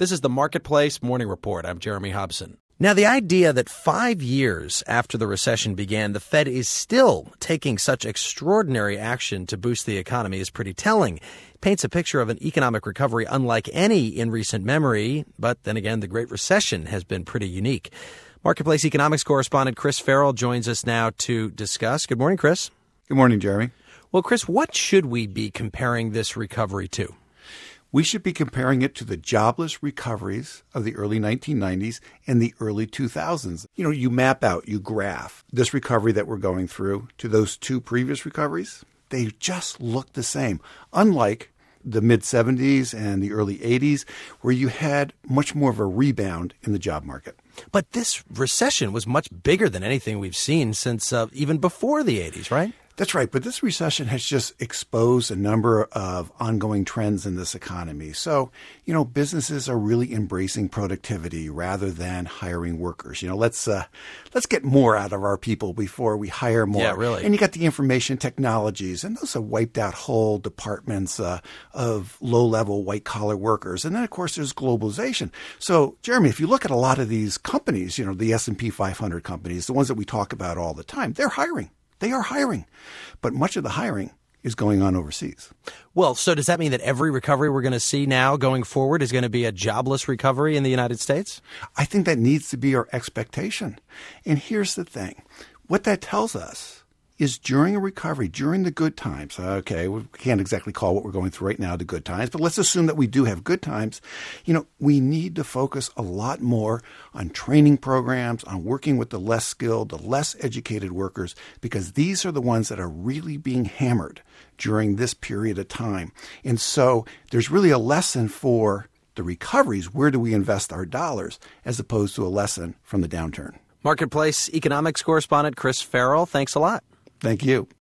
This is the Marketplace Morning Report. I'm Jeremy Hobson. Now, the idea that 5 years after the recession began, the Fed is still taking such extraordinary action to boost the economy is pretty telling. It paints a picture of an economic recovery unlike any in recent memory. But then again, the Great Recession has been pretty unique. Marketplace economics correspondent Chris Farrell joins us now to discuss. Good morning, Chris. Good morning, Jeremy. Well, Chris, what should we be comparing this recovery to? We should be comparing it to the jobless recoveries of the early 1990s and the early 2000s. You map out, you graph this recovery that we're going through to those two previous recoveries. They just look the same, unlike the mid-70s and the early 80s, where you had much more of a rebound in the job market. But this recession was much bigger than anything we've seen since even before the 80s, right? That's right. But this recession has just exposed a number of ongoing trends in this economy. So, businesses are really embracing productivity rather than hiring workers. Let's get more out of our people before we hire more. Yeah, really. And you got the information technologies, and those have wiped out whole departments of low-level white-collar workers. And then, of course, there's globalization. So, Jeremy, if you look at a lot of these companies, the S&P 500 companies, the ones that we talk about all the time, they're hiring. They are hiring, but much of the hiring is going on overseas. Well, so does that mean that every recovery we're going to see now going forward is going to be a jobless recovery in the United States? I think that needs to be our expectation. And here's the thing. What that tells us is during a recovery, during the good times, okay, we can't exactly call what we're going through right now the good times, but let's assume that we do have good times. We need to focus a lot more on training programs, on working with the less skilled, the less educated workers, because these are the ones that are really being hammered during this period of time. And so there's really a lesson for the recoveries. Where do we invest our dollars, as opposed to a lesson from the downturn? Marketplace economics correspondent Chris Farrell, thanks a lot. Thank you.